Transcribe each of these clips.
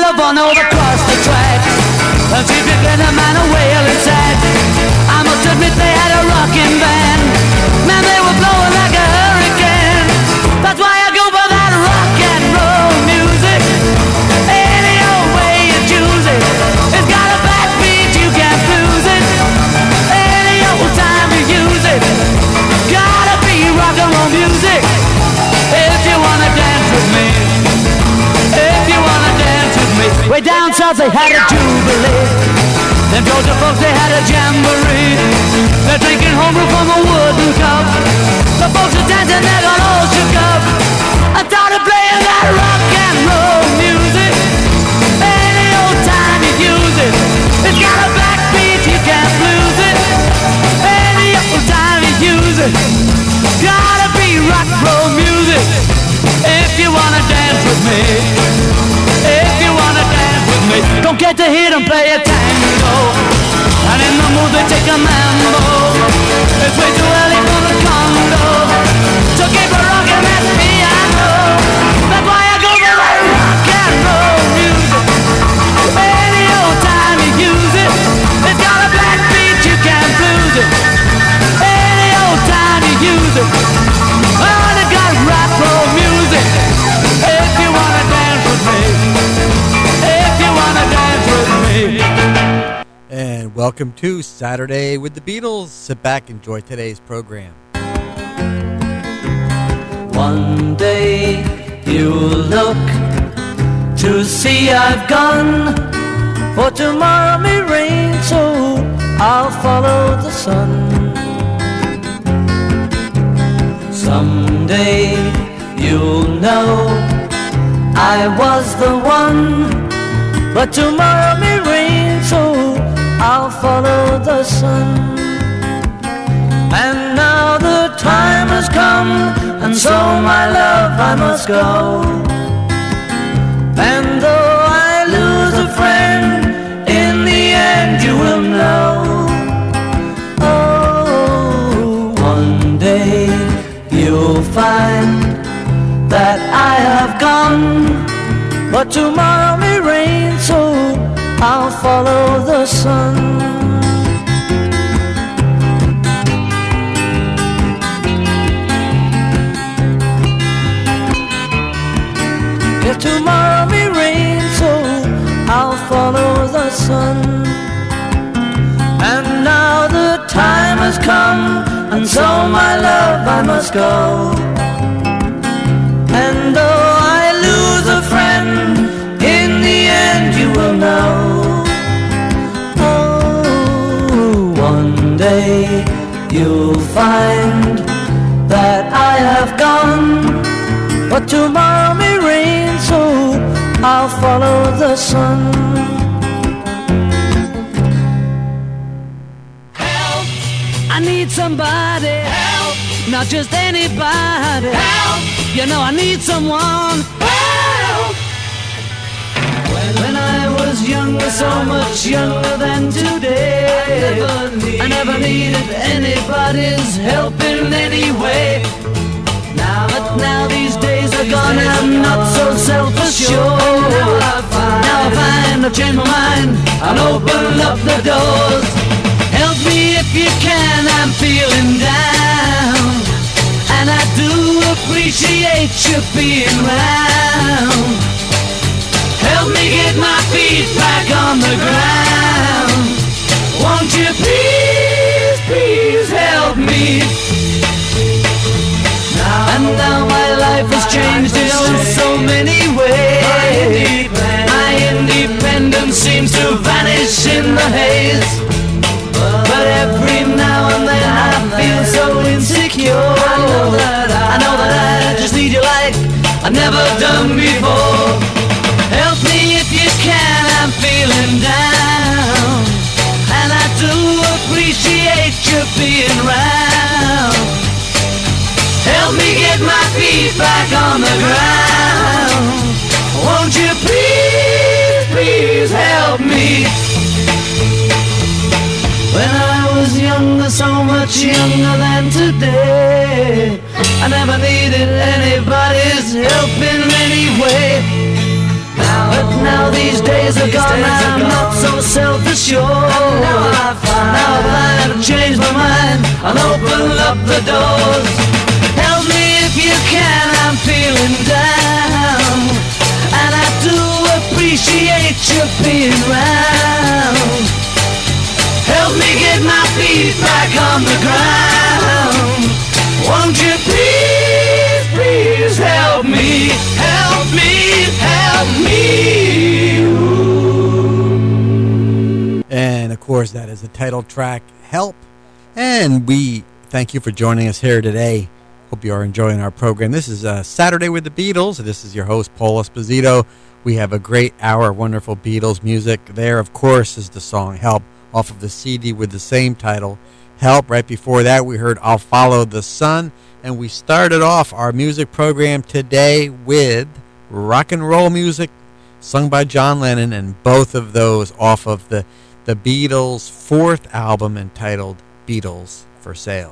the one over across the track. And she picking a man a wailing sad. I must admit they had a rocking band. Man, they were blowing like a hurricane. That's why I go for that rock and roll music. Any old way you choose it. It's got a backbeat, you can't lose it. Any old time you use it. Gotta be rock and roll music. If you wanna dance with me. If you wanna dance with me. Way down south they had a jubilee. Them Georgia folks they had a jamboree. They're drinking homebrew from a wooden cup. The folks are dancing, they got all shook up. I started playing that rock and roll music. Any old time you use it. It's got a backbeat, you can't lose it. Any old time you use it. Gotta be rock and roll music. If you wanna dance with me. If you wanna dance with me. Don't get to hear them play a tango. And in the mood they take a mambo. It's way too early for the Congo. So keep a rockin' that piano. That's why I go for that rock and roll music. Any old time you use it. It's got a black beat, you can't lose it. Any old time you use it. Oh, they got rock roll music. If you wanna dance with me. If you wanna dance with me. And welcome to Saturday with the Beatles. Sit back, enjoy today's program. One day you'll look to see I've gone, for tomorrow may rain, so I'll follow the sun. Someday you'll know I was the one, but tomorrow may rain, so I'll follow the sun. And now the time has come, and so my love I must go. And though I lose a friend, in the end you will know. Oh, one day you'll find that I have gone, but tomorrow may rain, so I'll follow the sun. If tomorrow may rain, so I'll follow the sun. And now the time has come, and so my love I must go. And though I lose a friend, in the end you will know. Oh, one day you'll find that I have gone, but tomorrow may rain, so I'll follow the sun. Help! I need somebody. Help! Not just anybody. Help! You know I need someone. Help! When I was younger, so much younger than today, I never needed anybody's help in any way. But now these days are gone and I'm not so self-assured. Now I find I've changed my mind and opened up the doors. Help me if you can, I'm feeling down, and I do appreciate you being round. Help me get my feet back on the ground. Won't you please, please help me? And now my life has changed in so many ways. My independence seems to vanish in the haze. But every now and then I feel so insecure. I know that I just need you like I've never done before. Help me if you can, I'm feeling down, and I do appreciate you being round. Help me get my feet back on the ground. Won't you please, please help me? When I was younger, so much younger than today, I never needed anybody's help in any way. But now these days are gone, I'm not so self-assured. Now I find I've changed my mind, I'll open up the doors. Help me if you can, I'm feeling down, and I do appreciate you being round. Help me get my feet back on the ground. Won't you please, please help me, help me, help me. Ooh. And of course, that is the title track, Help. And we thank you for joining us here today. Hope you are enjoying our program. This is Saturday with the Beatles. This is your host, Paul Esposito. We have a great hour of wonderful Beatles music. There, of course, is the song Help off of the CD with the same title, Help. Right before that, we heard I'll Follow the Sun. And we started off our music program today with rock and roll music sung by John Lennon, and both of those off of the Beatles' fourth album entitled Beatles for Sale.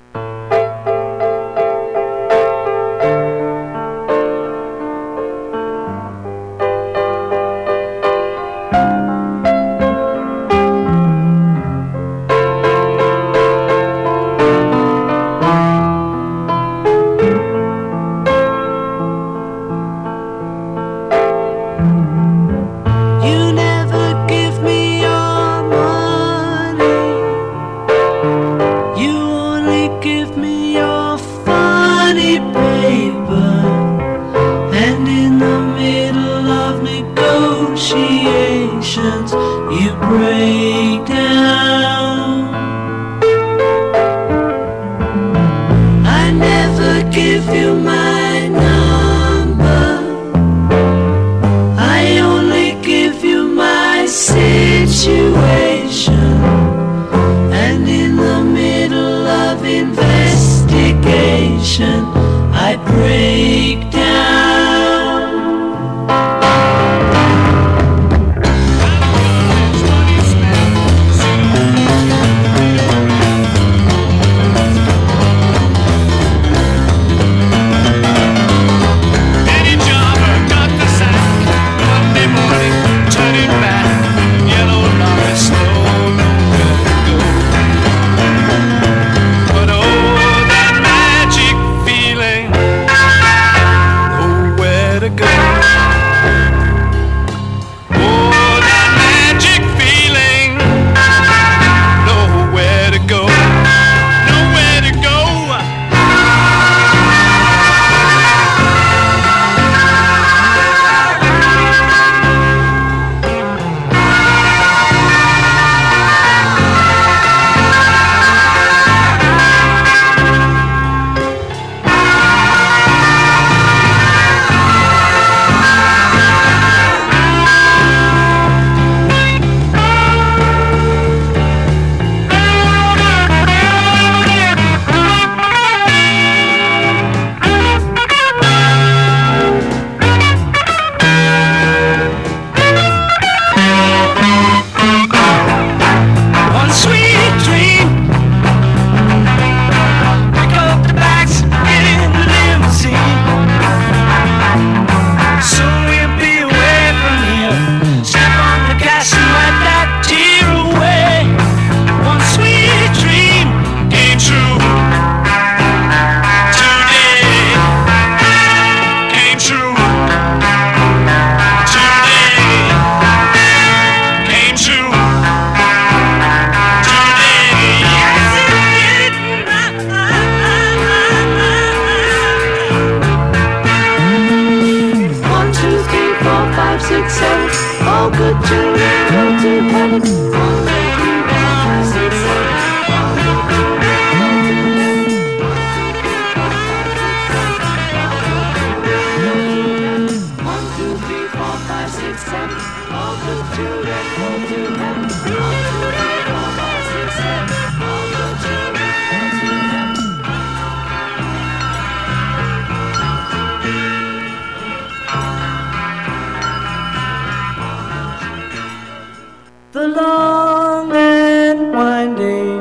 The long and winding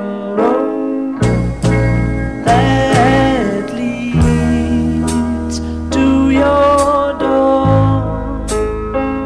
road that leads to your door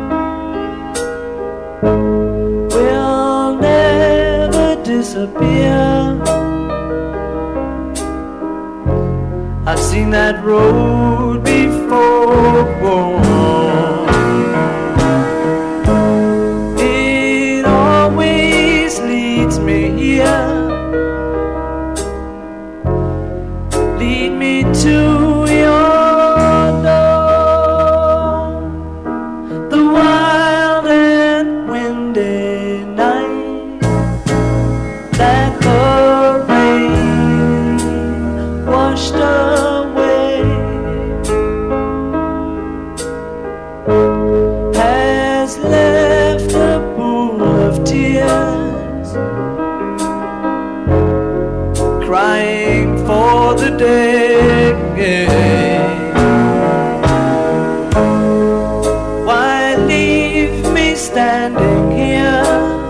has left a pool of tears, crying for the day. Why leave me standing here?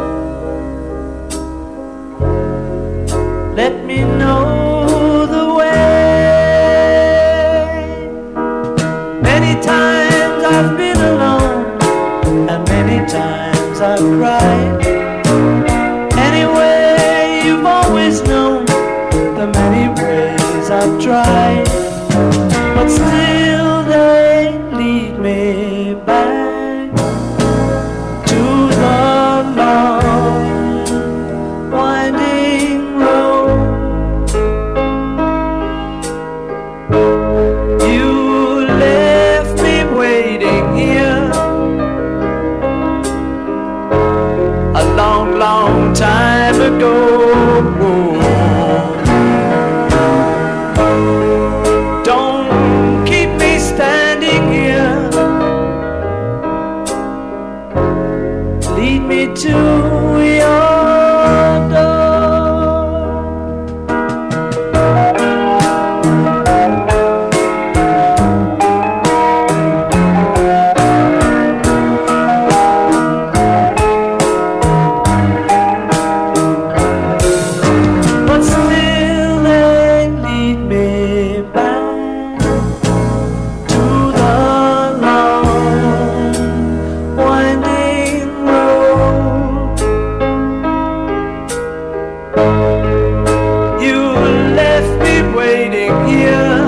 Let me know the way. Many times I've been alone, and many times I've cried. Anyway, you've always known the many ways I've tried, but still they lead me back to the long winding road. You left me waiting here a long, long time ago. Don't keep me standing here. Lead me to your door. But still they lead me back to the long winding road. You left me waiting here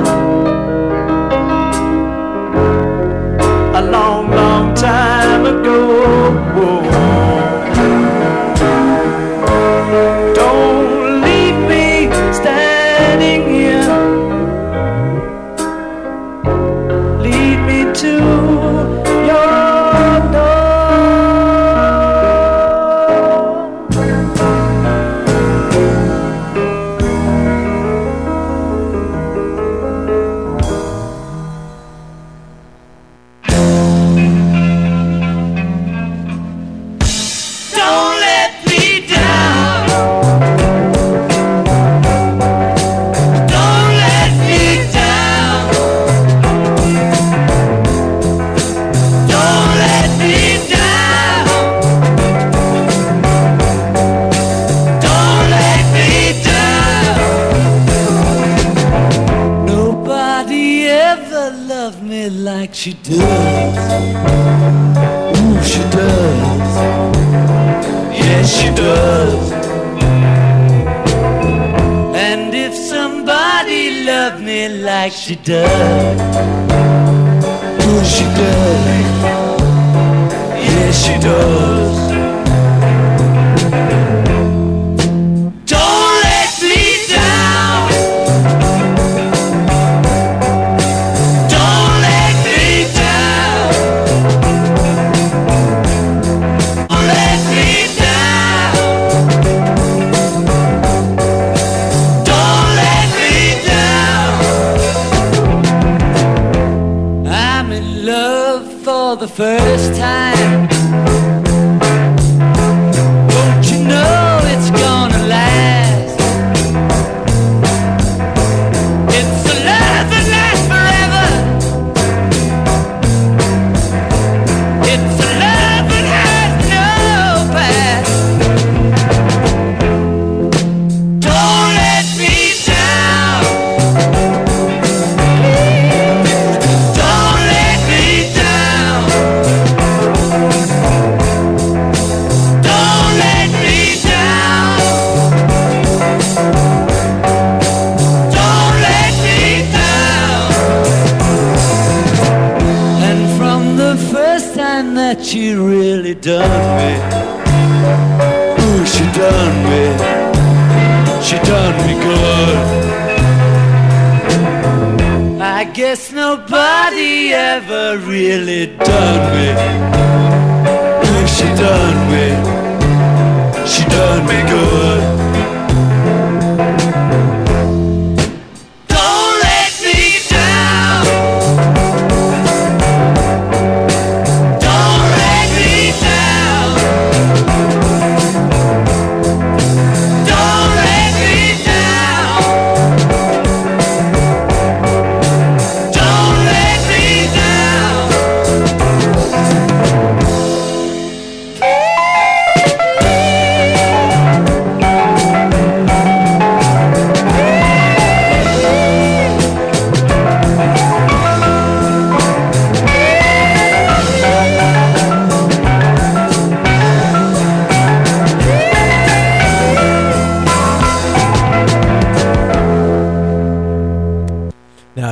a long, long time ago. Don't leave me standing here. Lead me to your door. Don't let me down. Don't let me down. Don't let me down. Don't let me down. Nobody ever loved me like she does. Ooh, she does. Yes, she does. And if somebody loved me like she does, ooh, she does. Yes, she does. Don't let me down. Don't let me down. Don't let me down. Don't let me down. I'm in love for the first time. Don't you know it's gonna last? It's a love that lasts forever. It's a love that has no past. Don't let me down. Don't let me down. Don't let me down. Don't let me down. And from the first time that she really done me, ooh, she done me. She done me good. I guess nobody ever really done me. Ooh, she done me. She done me good. Don't let me down. Don't let me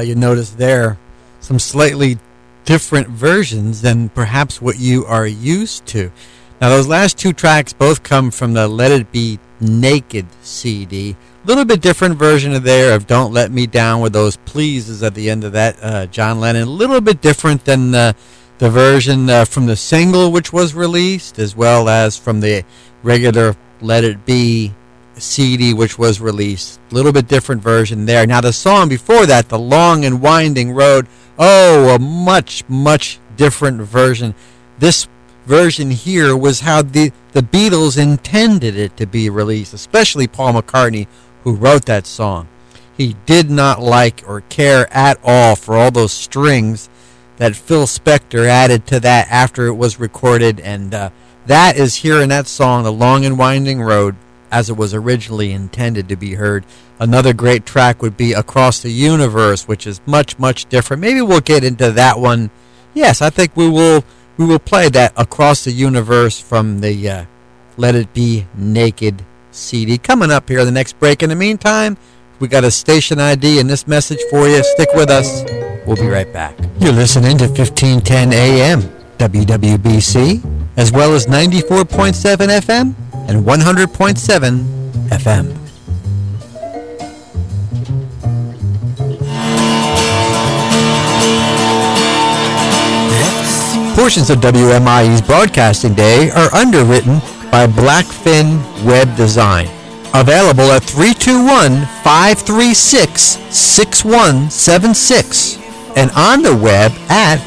you notice there some slightly different versions than perhaps what you are used to. Now, those last two tracks both come from the Let It Be Naked CD. A little bit different version of there of Don't Let Me Down with those pleases at the end of that, John Lennon. A little bit different than the version from the single which was released, as well as from the regular Let It Be CD which was released. A little bit different version there. Now, the song before that, The Long and Winding Road, a much, much different version. This version here was how the Beatles intended it to be released, especially Paul McCartney, who wrote that song. He did not like or care at all for all those strings that Phil Spector added to that after it was recorded, and that is here in that song, The Long and Winding Road, as it was originally intended to be heard. Another great track would be Across the Universe, which is much, much different. Maybe we'll get into that one. Yes, I think we will play that Across the Universe from the Let It Be Naked CD coming up here in the next break. In the meantime, we got a station ID and this message for you. Stick with us. We'll be right back. You're listening to 1510 AM WWBC, as well as 94.7 FM and 100.7 FM. Portions of WMIE's broadcasting day are underwritten by Blackfin Web Design. Available at 321-536-6176 and on the web at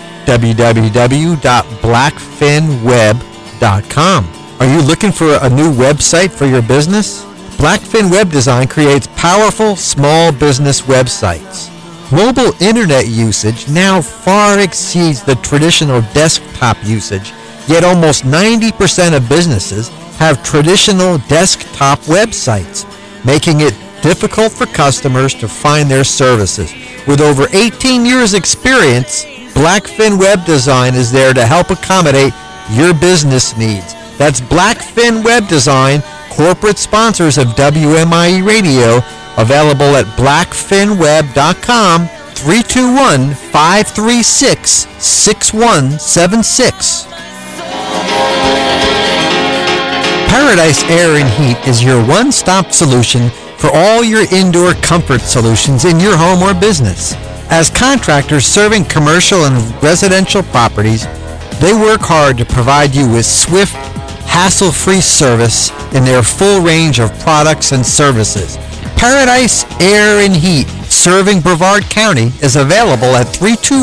www.blackfinweb.com. Are you looking for a new website for your business? Blackfin Web Design creates powerful small business websites. Mobile internet usage now far exceeds the traditional desktop usage, yet almost 90% of businesses have traditional desktop websites, making it difficult for customers to find their services. With over 18 years experience, Blackfin Web Design is there to help accommodate your business needs. That's Blackfin Web Design, corporate sponsors of WMIE Radio, available at blackfinweb.com, 321-536-6176. Paradise Air and Heat is your one-stop solution for all your indoor comfort solutions in your home or business. As contractors serving commercial and residential properties, they work hard to provide you with swift, hassle-free service in their full range of products and services. Paradise Air and Heat, serving Brevard County, is available at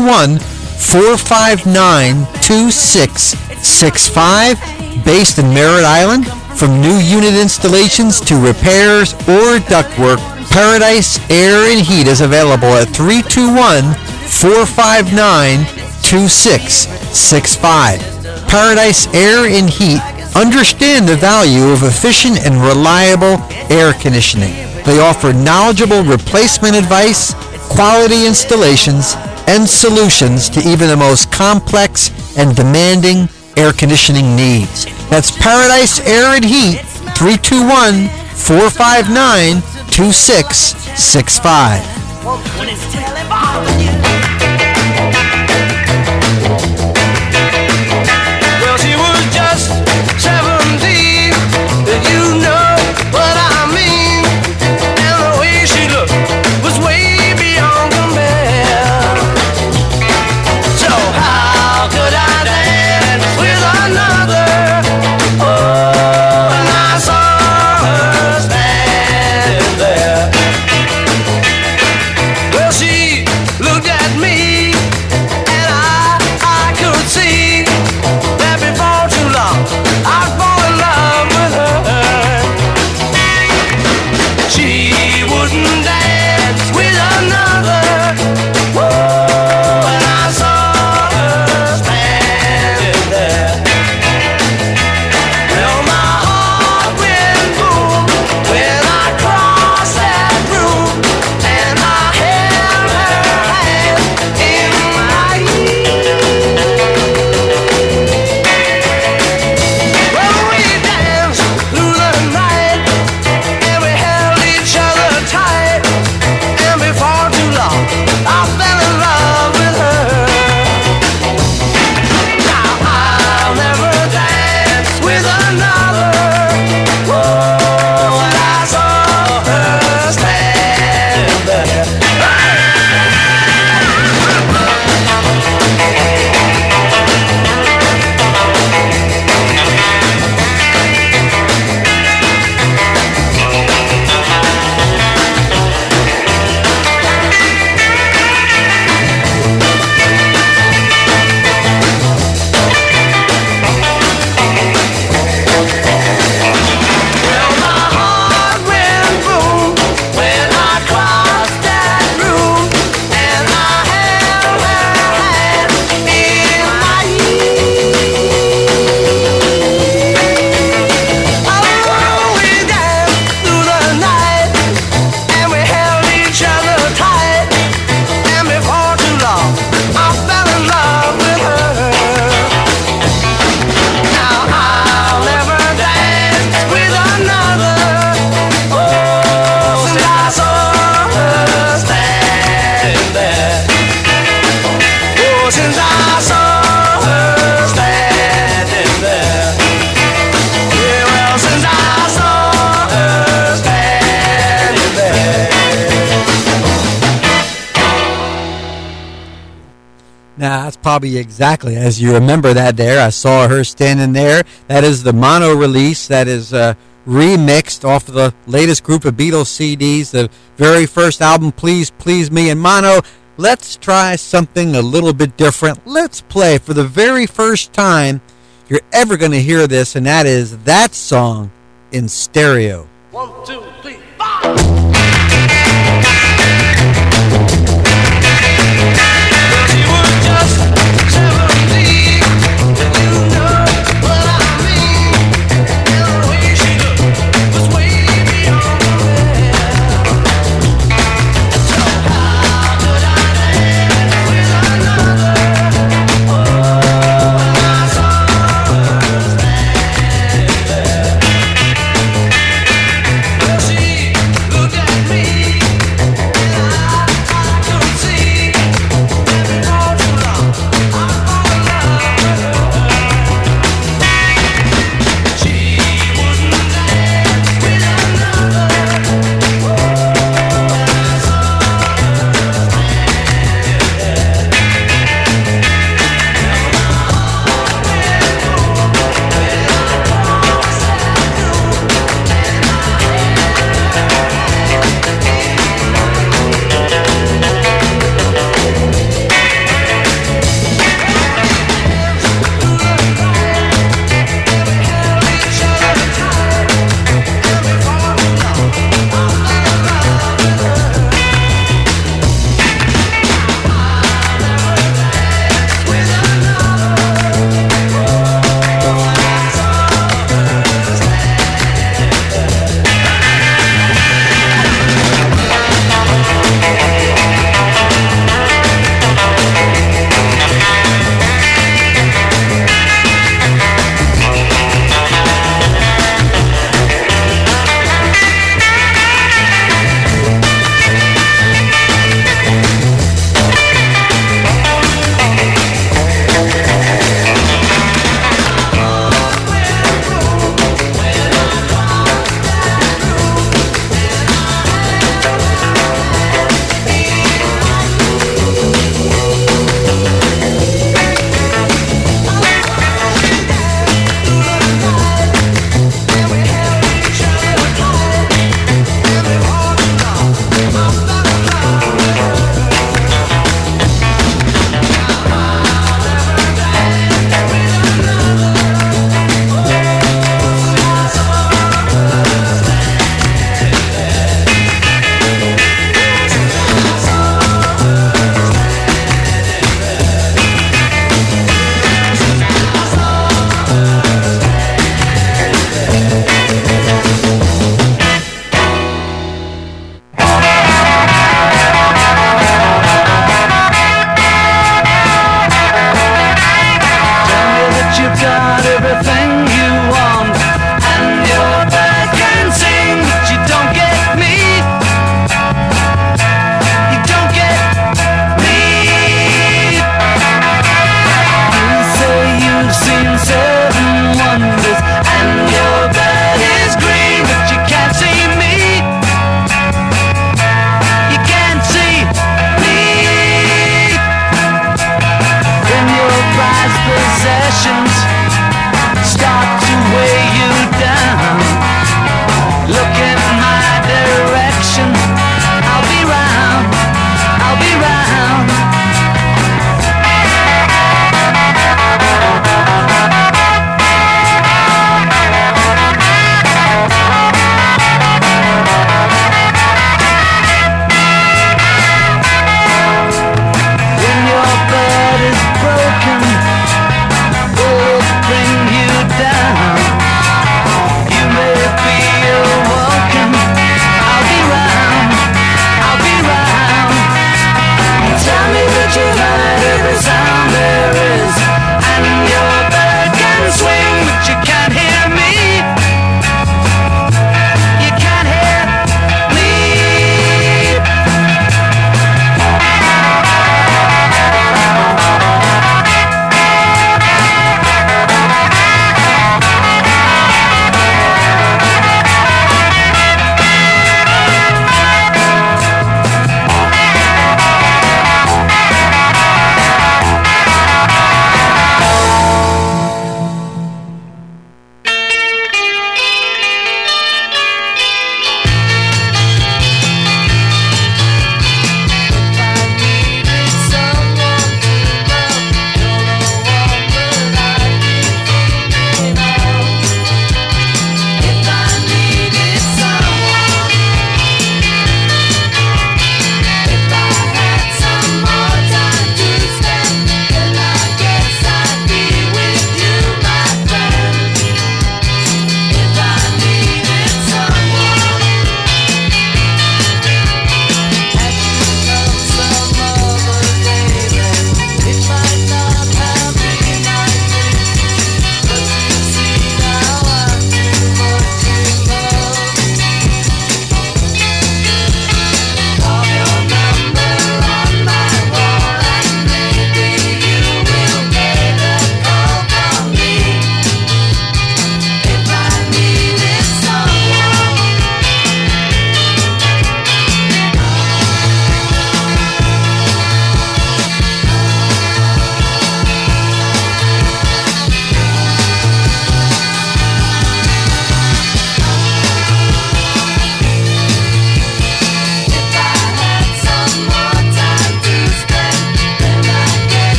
321-459-2665, based in Merritt Island. From new unit installations to repairs or ductwork, Paradise Air and Heat is available at 321-459-2665. Paradise Air and Heat understand the value of efficient and reliable air conditioning. They offer knowledgeable replacement advice, quality installations, and solutions to even the most complex and demanding air conditioning needs. That's Paradise Air and Heat, 321-459-2665. Well, she was just 17, and you know what I mean. And the way she looked was way beyond compare. So how could I dance with another? Oh, and I saw her standing there. Well, she looked at me probably exactly as you remember that there. I saw her standing there. That is the mono release that is remixed off of the latest group of Beatles CDs, the very first album, Please Please Me in mono. Let's try something a little bit different. Let's play for the very first time you're ever going to hear this, and that is that song in stereo. 1, 2, 3, 4. Look at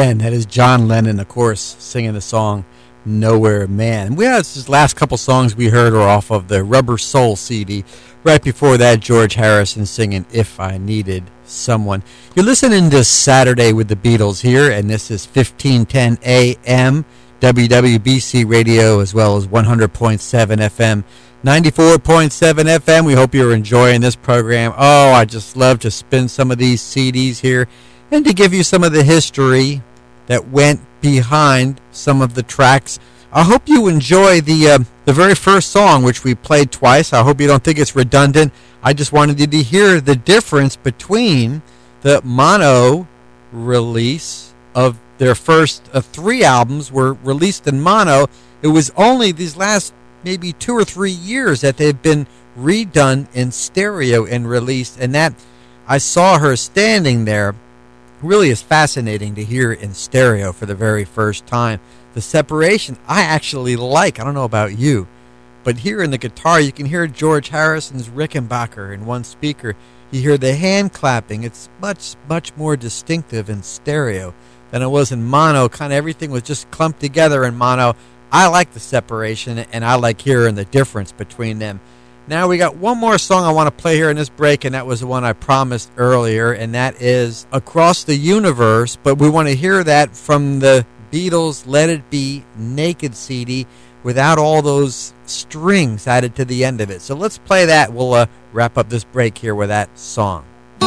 again, that is John Lennon, of course, singing the song Nowhere Man. These last couple songs we heard are off of the Rubber Soul CD. Right before that, George Harrison singing If I Needed Someone. You're listening to Saturday with the Beatles here, and this is 1510 AM, WWBC Radio, as well as 100.7 FM, 94.7 FM. We hope you're enjoying this program. Oh, I just love to spin some of these CDs here and to give you some of the history that went behind some of the tracks. I hope you enjoy the very first song, which we played twice. I hope you don't think it's redundant. I just wanted you to hear the difference between the mono release of their first 3 albums were released in mono. It was only these last maybe 2 or 3 years that they've been redone in stereo and released. And that, I saw her standing there, really is fascinating to hear in stereo for the very first time. The separation I actually like. I don't know about you, but here in the guitar you can hear George Harrison's Rickenbacker in one speaker. You hear the hand clapping. It's much, much more distinctive in stereo than it was in mono. Kind of everything was just clumped together in mono. I like the separation, and I like hearing the difference between them. Now we got one more song I want to play here in this break, and that was the one I promised earlier, and that is Across the Universe, but we want to hear that from the Beatles' Let It Be Naked CD without all those strings added to the end of it. So let's play that. We'll wrap up this break here with that song.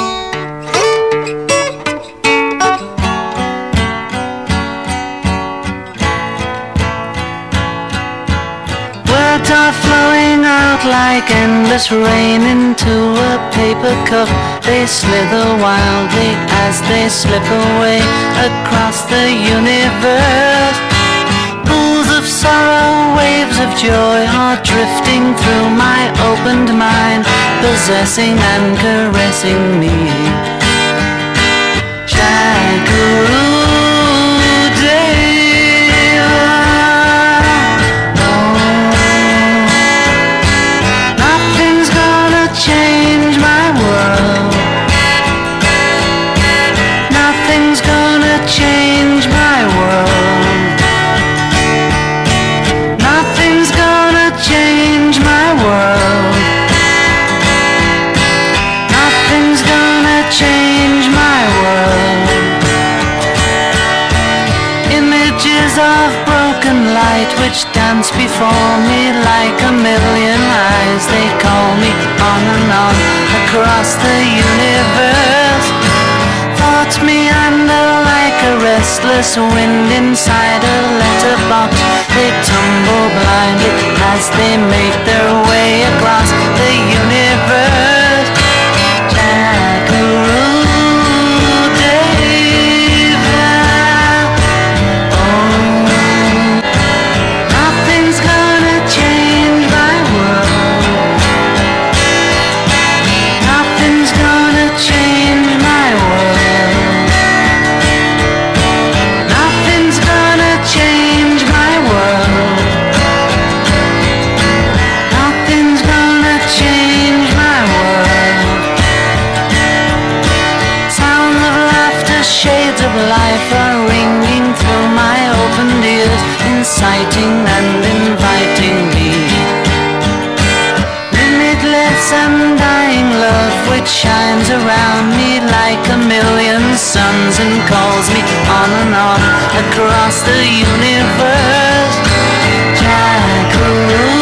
Words are flowing out like endless rain into a paper cup. They slither wildly as they slip away across the universe. Pools of sorrow, waves of joy are drifting through my opened mind, possessing and caressing me. Shakuru. Change my world. Nothing's gonna change my world. Nothing's gonna change my world. Nothing's gonna change my world. Images of broken light which dance before me like a million eyes. They call me on and on across the universe. Thoughts meander like a restless wind inside a letterbox. They tumble blindly as they make their way across the universe. Jackaroo. Life are ringing through my opened ears, inciting and inviting me. Limitless undying love which shines around me like a million suns and calls me on and on across the universe. Jackaroo.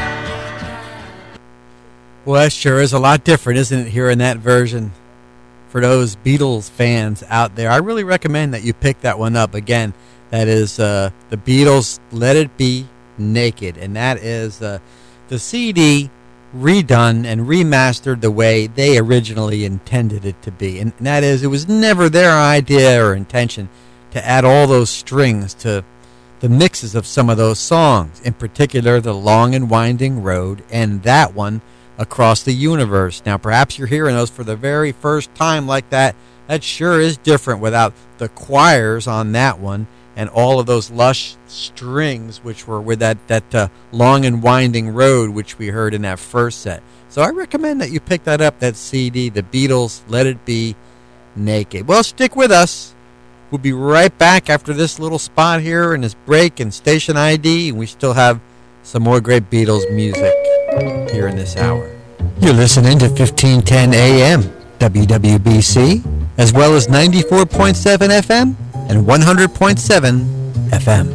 Well, that sure is a lot different, isn't it, here in that version for those Beatles fans out there, I really recommend that you pick that one up. Again, that is the Beatles' Let It Be Naked, and that is the CD redone and remastered the way they originally intended it to be. And that is, it was never their idea or intention to add all those strings to the mixes of some of those songs, in particular the Long and Winding Road and that one, Across the Universe. Now perhaps you're hearing those for the very first time like that. That sure is different without the choirs on that one and all of those lush strings which were with that Long and Winding Road which we heard in that first set. So I recommend that you pick that up, that CD, the Beatles' Let It Be Naked. Well, stick with us. We'll be right back after this little spot here and this break and station ID, and we still have some more great Beatles music here in this hour. You're listening to 1510 AM WWBC, as well as 94.7 FM and 100.7 FM.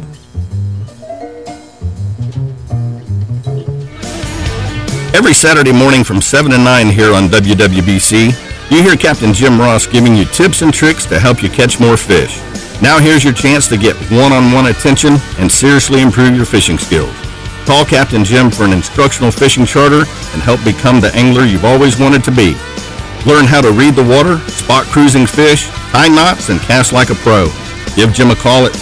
Every Saturday morning from 7 to 9 here on WWBC, you hear Captain Jim Ross giving you tips and tricks to help you catch more fish. Now here's your chance to get one-on-one attention and seriously improve your fishing skills. Call Captain Jim for an instructional fishing charter and help become the angler you've always wanted to be. Learn how to read the water, spot cruising fish, tie knots, and cast like a pro. Give Jim a call at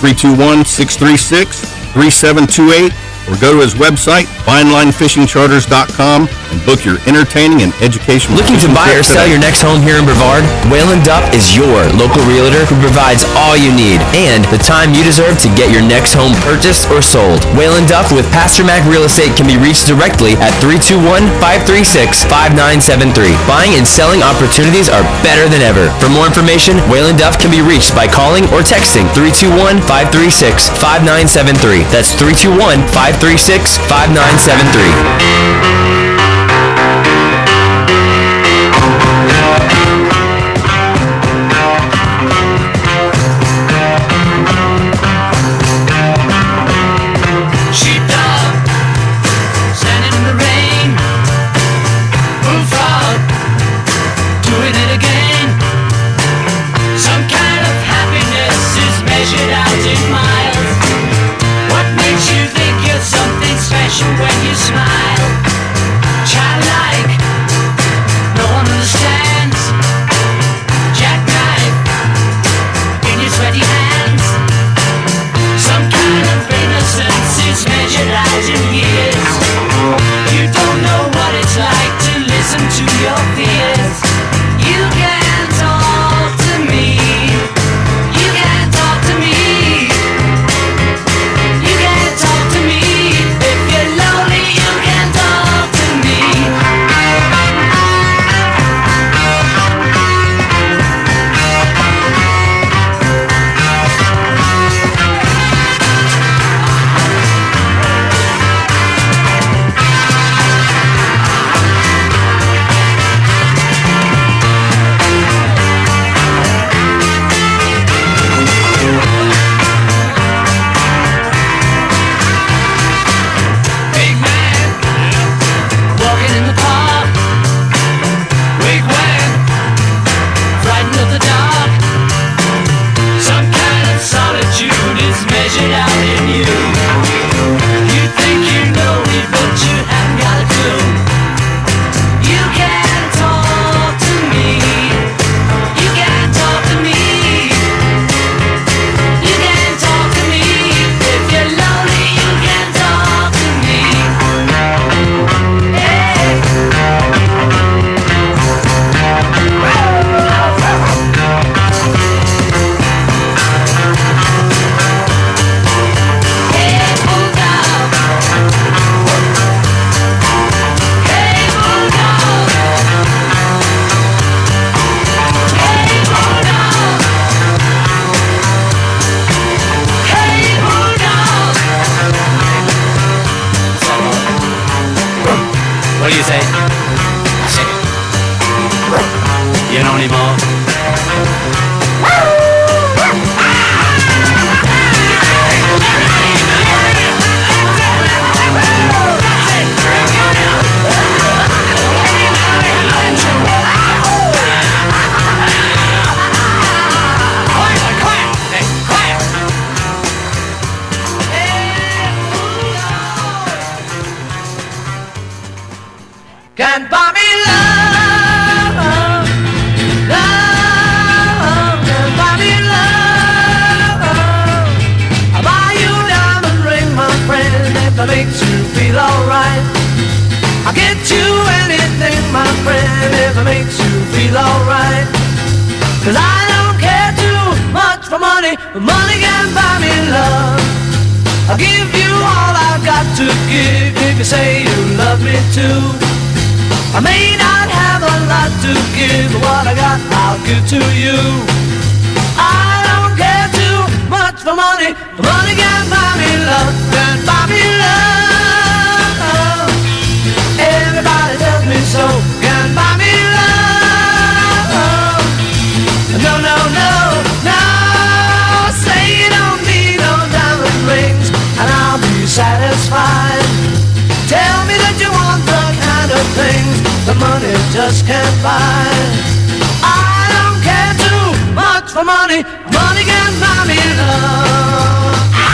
321-636-3728 or go to his website, FineLineFishingCharters.com, and book your entertaining and educational. Looking to buy or sell your next home here in Brevard? Whalen Duff is your local realtor who provides all you need and the time you deserve to get your next home purchased or sold. Whalen Duff with Pastor Mac Real Estate can be reached directly at 321-536-5973. Buying and selling opportunities are better than ever. For more information, Whalen Duff can be reached by calling or texting 321-536-5973. That's 321-536-5973. When you smile, childlike, no one understands. Jackknife in your sweaty hands. Some kind of innocence is measured out in years. You don't know what it's like to listen to your fears. You can't talk to me. You can't talk to me. You can't talk to me. What do you say? You know anymore? can't buy me love. Love can't buy me love. I'll buy you a diamond ring, my friend, if it makes you feel alright. I'll get you anything, my friend, if it makes you feel alright. 'Cause I don't care too much for money, but money can't buy me love. I'll give you all I've got to give if you say you love me too. I may not have a lot to give, but what I got I'll give to you. I don't care too much for money, but money can't buy me love. Can't buy me love. Everybody tells me so. Can't buy me love. No, no, no, no. Say you don't need no diamond rings and I'll be satisfied. Tell me that you want the kind of things the money just can't buy. I don't care too much for money. Money can't buy me love.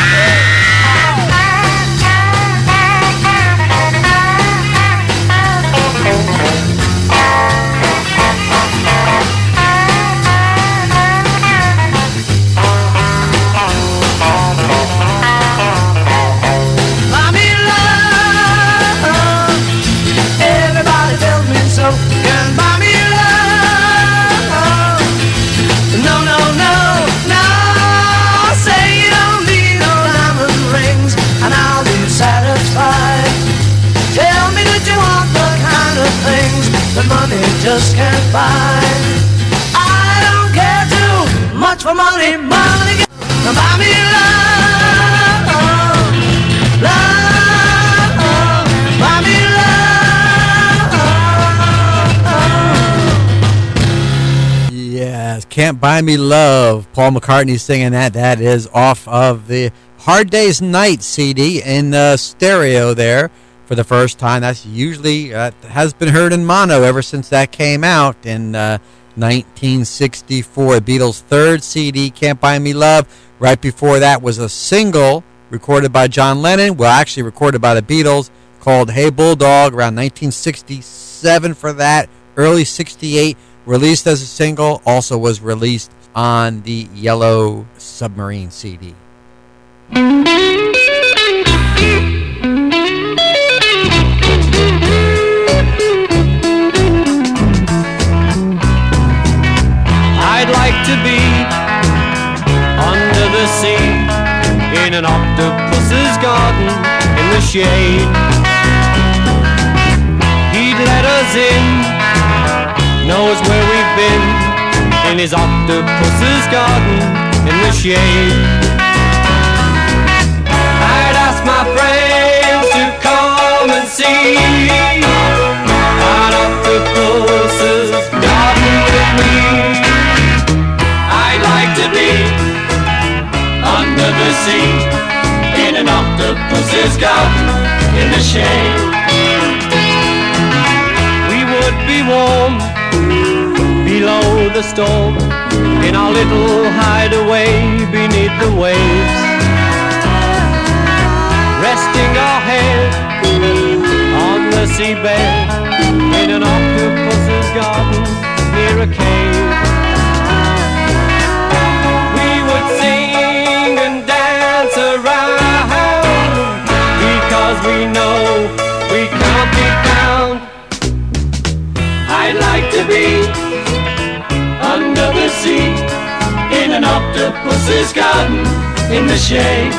Can't buy me love. No, no, no, no. Say you don't need no diamond rings and I'll be satisfied. Tell me that you want the kind of things that money just can't buy. I don't care too much for money. Money can't buy me love. Love, buy me love. Yes, Can't Buy Me Love. Paul McCartney singing that. That is off of the Hard Day's Night CD in stereo there for the first time. That's usually has been heard in mono ever since that came out in 1964. The Beatles' third CD, Can't Buy Me Love. Right before that was a single recorded by John Lennon. Well, actually recorded by the Beatles, called Hey Bulldog, around 1967 for that. Early 68. Released as a single, also was released on the Yellow Submarine CD. I'd like to be under the sea in an octopus's garden in the shade. He'd let us in, knows where we've been, in his octopus's garden in the shade. I'd ask my friends to come and see an octopus's garden with me. I'd like to be under the sea in an octopus's garden in the shade. We would be warm below the storm, in our little hideaway beneath the waves, resting our head on the seabed in an octopus's garden near a cave. We would sing and dance around because we know we can't be found. I'd like to be under the sea in an octopus's garden in the shade.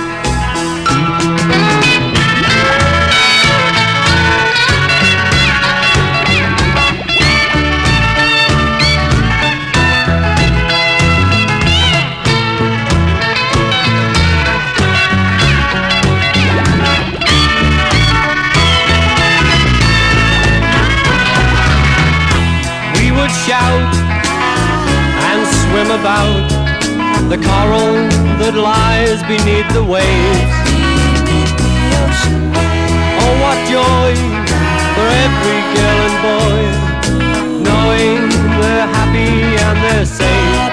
We would shout and swim about the coral that lies beneath the waves. Oh, what joy for every girl and boy, knowing they're happy and they're safe.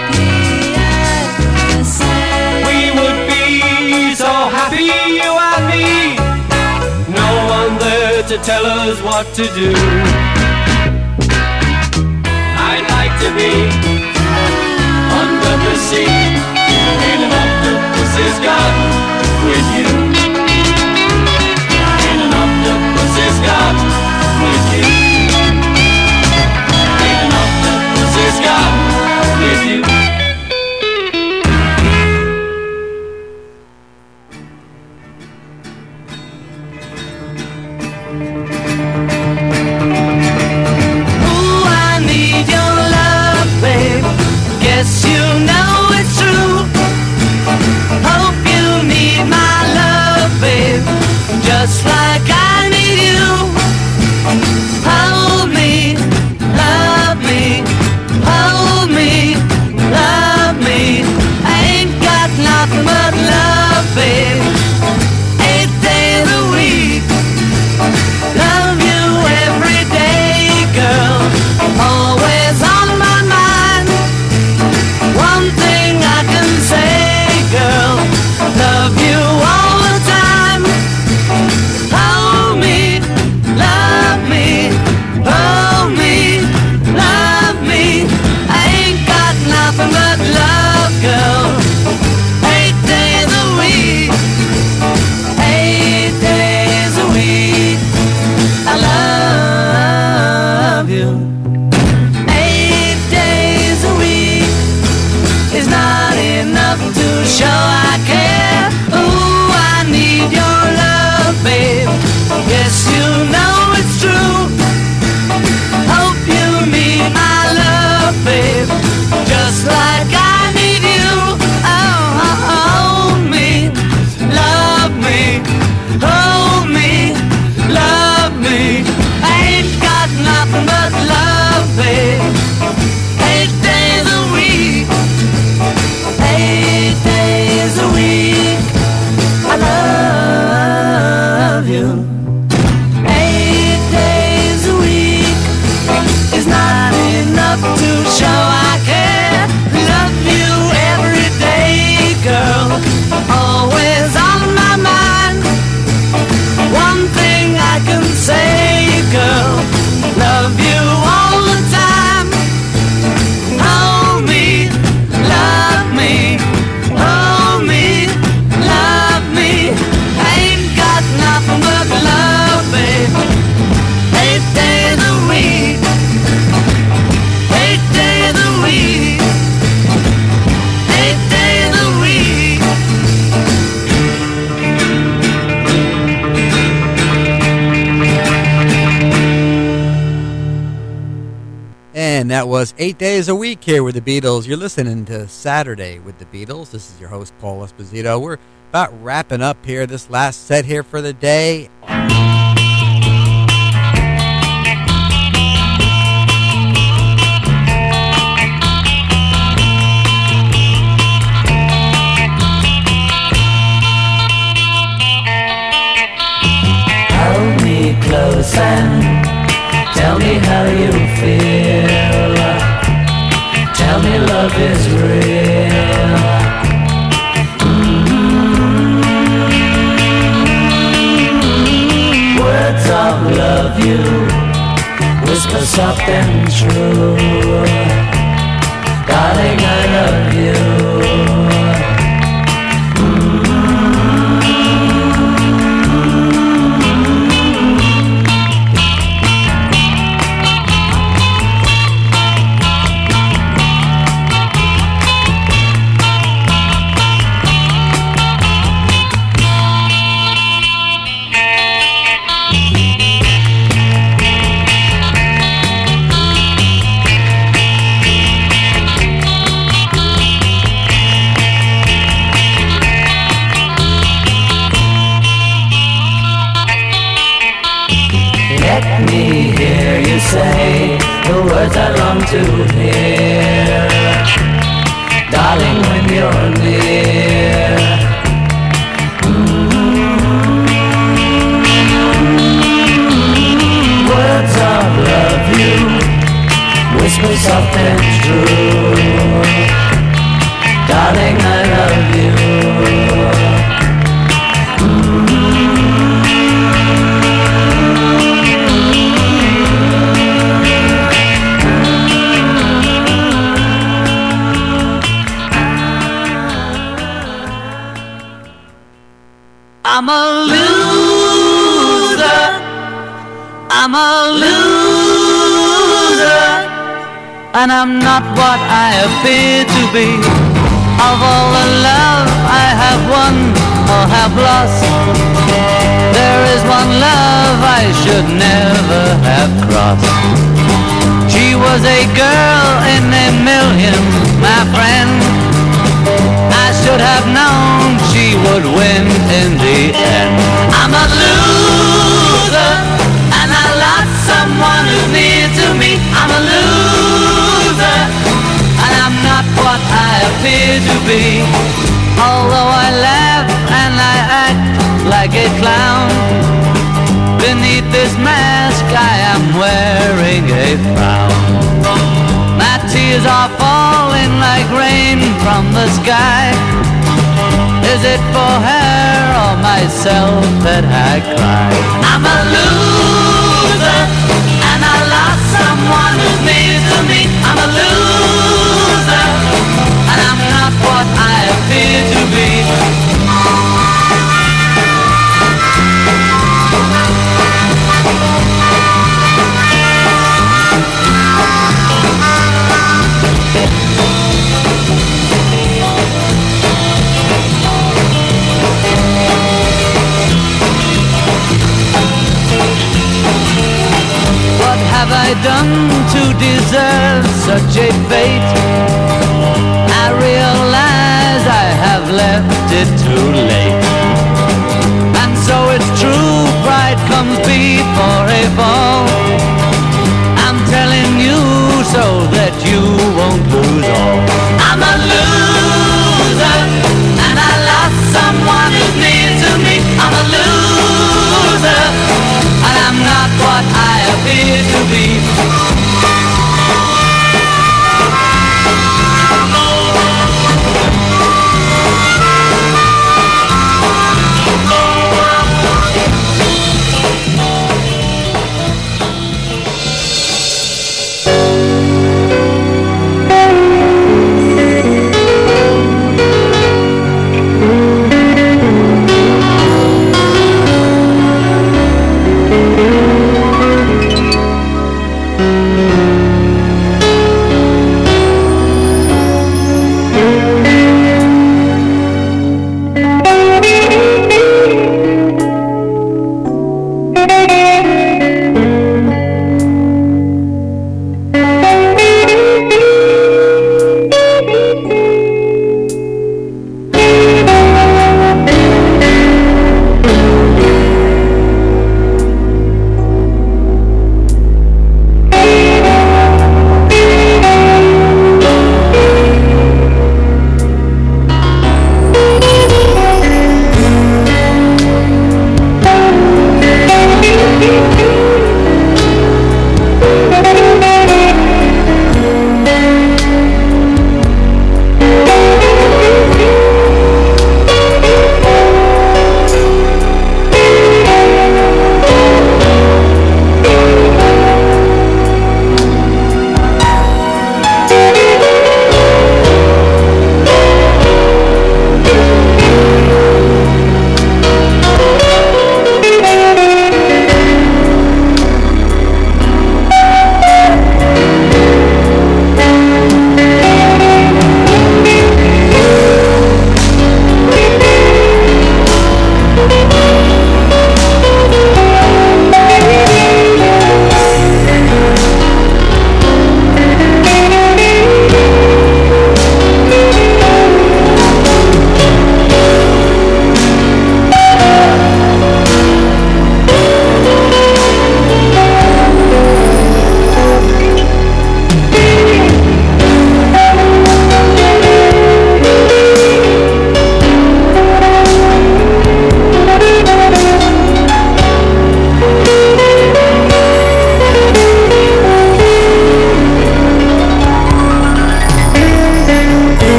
We would be so happy, you and me, no one there to tell us what to do. to be under the sea in an octopus's garden with you. In an octopus's garden with you. In an octopus's garden with you. Guess you know it's true. Hope you need my love, babe, just like I need you. Hold me, love me, hold me, love me. I ain't got nothing but love, babe. 8 days a week. Love you every day, girl. Always on my mind. One thing I can say, girl, love you all the time. Hold me, love me, hold me, love me. I ain't got nothing but love, girl. 8 days a week, 8 days a week. I love you. 8 days a week is not enough to show I care. Ooh, I need your love, babe. Yes, you know it's true. Hope you need my love, babe, just like I need you. Oh, hold me, love me, hold me, love me. I ain't got nothing but love, babe. 8 days a week. 8 days a week, I love you. 8 days a week is not enough to show I care. Love you every day, girl, always on my mind. One thing I can say, girl, love you all the time. Hold me, love me, hold me, love me. I ain't got nothing but love, babe. 8 days a week, 8 days a week, 8 days a week. And that was 8 days a week here with the Beatles. You're listening to Saturday with the Beatles. This is your host, Paul Esposito. We're about wrapping up here this last set here for the day. Hold me close and tell me how you feel. Tell me love is real. Words of love you whisper soft and true. Darling, I love you. Let me hear you say the words I long to hear. Darling, when you're near. Words of love you whisper soft and true. Darling, I love you. I'm a loser, and I'm not what I appear to be. Of all the love I have won or have lost, there is one love I should never have crossed. She was a girl in a million, my friend. I should have known she would win in the end. I'm a loser, and I lost someone who's near to me. I'm a loser, and I'm not what I appear to be. Although I laugh and I act like a clown, beneath this mask I am wearing a frown. My tears are falling like rain from the sky. Is it for her or myself that I cry? I'm a loser, and I lost someone who's near to me. I'm a loser, and I'm not what I appear to be. What have I done to deserve such a fate? I realize I have left it too late.